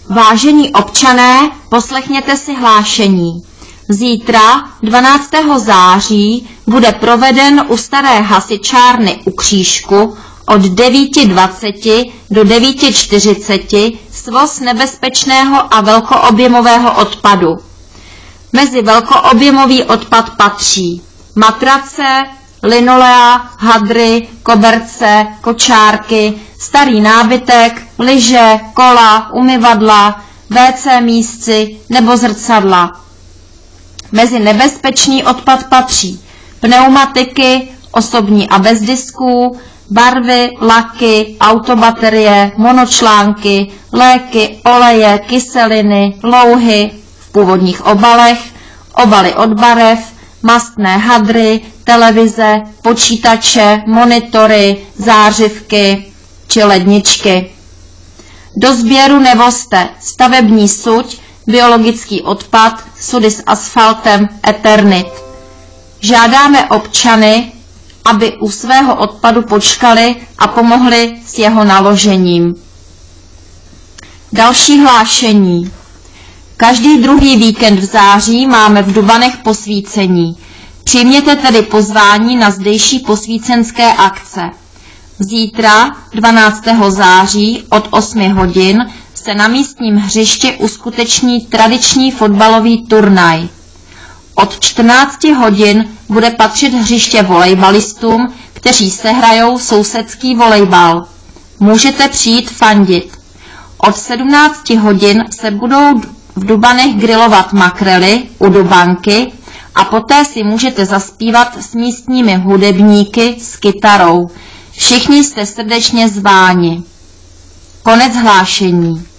Vážení občané, poslechněte si hlášení. Zítra, 12. září, bude proveden u staré hasičárny u Křížku od 9:20 do 9:40 svoz nebezpečného a velkoobjemového odpadu. Mezi velkoobjemový odpad patří matrace, linolea, hadry, koberce, kočárky, starý nábytek, lyže, kola, umyvadla, WC mísci nebo zrcadla. Mezi nebezpečný odpad patří pneumatiky, osobní a bez disků, barvy, laky, autobaterie, monočlánky, léky, oleje, kyseliny, louhy v původních obalech, obaly od barev, mastné hadry, televize, počítače, monitory, zářivky či ledničky. Do sběru nevozte stavební suď, biologický odpad, sudy s asfaltem, Eternit. Žádáme občany, aby u svého odpadu počkali a pomohli s jeho naložením. Další hlášení. Každý druhý víkend v září máme v Dubanech posvícení. Přijměte tedy pozvání na zdejší posvícenské akce. Zítra, 12. září od 8 hodin se na místním hřišti uskuteční tradiční fotbalový turnaj. Od 14 hodin bude patřit hřiště volejbalistům, kteří sehrajou sousedský volejbal. Můžete přijít fandit. Od 17 hodin se budou v Dubanech grilovat makrely u Dubanky a poté si můžete zaspívat s místními hudebníky s kytarou. Všichni jste srdečně zváni. Konec hlášení.